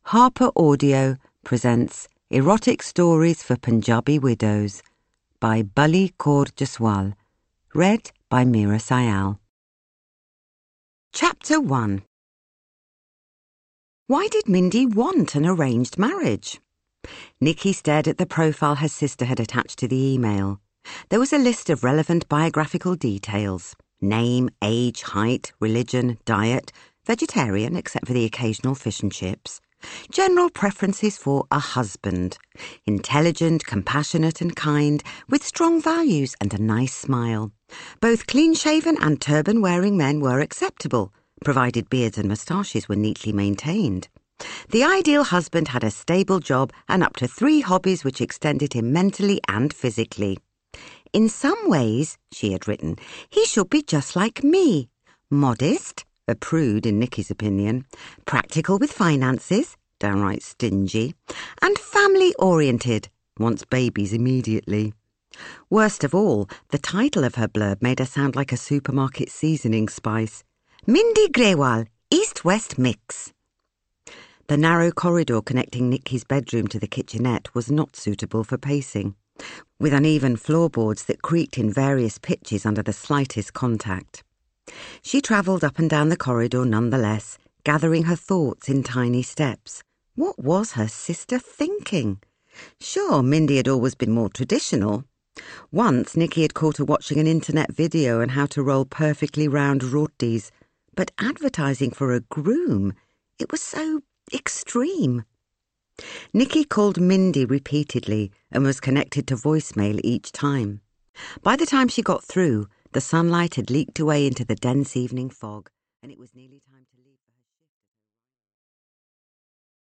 Harper Audio presents Erotic Stories for Punjabi Widows by Bully Kaur Jaswal, read by Meera Syal. Chapter 1. Why did Mindy want an arranged marriage? Nikki stared at the profile her sister had attached to the email. There was a list of relevant biographical details: name, age, height, religion, diet, vegetarian except for the occasional fish and chips, general preferences for a husband, intelligent, compassionate and kind, with strong values and a nice smile. Both clean-shaven and turban-wearing men were acceptable, provided beards and moustaches were neatly maintained. The ideal husband had a stable job and up to 3 hobbies which extended him mentally and physically. In some ways, she had written, he should be just like me. Modest, a prude in Nikki's opinion, practical with finances, downright stingy, and family-oriented, wants babies immediately. Worst of all, the title of her blurb made her sound like a supermarket seasoning spice. Mindy Grewal, East-West Mix. The narrow corridor connecting Nikki's bedroom to the kitchenette was not suitable for pacing, with uneven floorboards that creaked in various pitches under the slightest contact. She travelled up and down the corridor nonetheless, gathering her thoughts in tiny steps. What was her sister thinking? Sure, Mindy had always been more traditional. Once, Nikki had caught her watching an internet video on how to roll perfectly round rotis, but advertising for a groom, it was so extreme. Nikki called Mindy repeatedly and was connected to voicemail each time. By the time she got through, the sunlight had leaked away into the dense evening fog, and it was nearly time to